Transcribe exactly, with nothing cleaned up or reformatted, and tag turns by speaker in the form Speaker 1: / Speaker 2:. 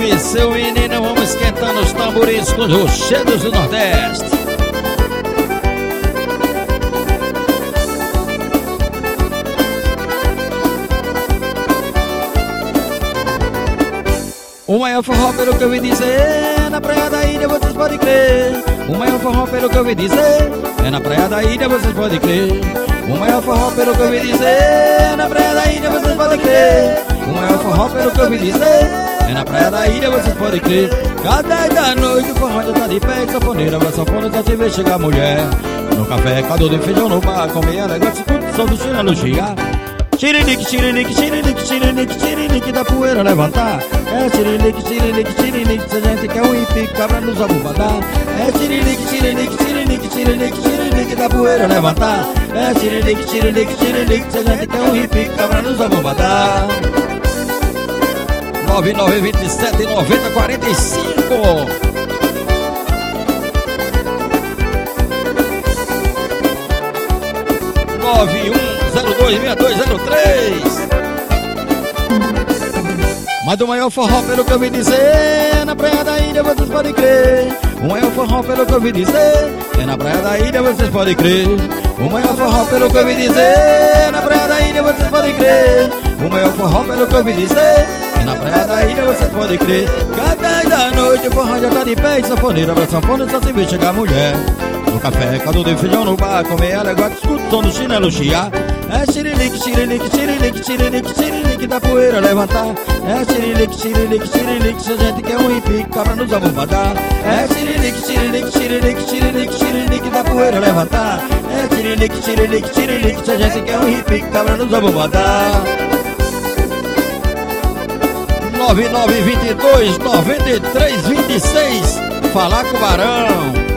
Speaker 1: seu menino, vamos esquentando os tamborins com os rochedos do Nordeste. O maior forró, pelo que eu ouvi dizer, na praia da ilha, vocês podem crer. O maior forró, pelo que eu ouvi dizer, é na praia da ilha, vocês podem crer. O maior forró, pelo que eu ouvi dizer, na praia da ilha, vocês podem crer. O maior forró, pelo que eu ouvi dizer, é na praia da ilha, vocês podem crer. Cada dez da noite o forró já tá de pé, e sanfoneira vai sanfona, só se vê chegar a mulher. No café, caldo de feijão no bar, comer negócio, escuta o som do chinelo girar. Tirinique, tirinique, tirinique, tirinique, tirinique da poeira levantar. É tirinique, tirinique, tirinique, se a gente quer um hippie, cabra nos abubadar. É tirinique, tirinique, tirinique, tirinique, tirinique da poeira levantar. É tirinique, tirinique, tirinique, se a gente quer um hippie, cabra nos abubadar. nove nove dois sete nove zero quatro cinco. nove um zero dois seis dois zero três. Mas do maior forró, pelo que eu ouvi dizer, na praia da ilha, vocês podem crer. O maior forró, pelo que eu ouvi dizer, é na praia da ilha, vocês podem crer. O maior forró, pelo que eu ouvi dizer, na praia da ilha, vocês podem crer. O maior forró, pelo que eu ouvi dizer, é na praia da ilha, vocês podem crer. Cada dez da noite o forró já tá de pé, e sanfoneira pra sanfona, só se vê chegar a mulher. No café, caldo de feijão no bar, comer alegórico, escuta o som do chinelo chiar. É tirinique, tirinique, tirinique, tirinique, tirinique da poeira levantar. É tirinique, tirinique, tirinique, se a gente quer um hippie, cabra nos abubadar. É tirinique, tirinique, tirinique, tirinique, tirinique da poeira levantar. É tirinique, tirinique, tirinique, se a gente quer um hippie, cabra nos abubadar. nove nove dois dois nove três dois seis. Falar com o Barão.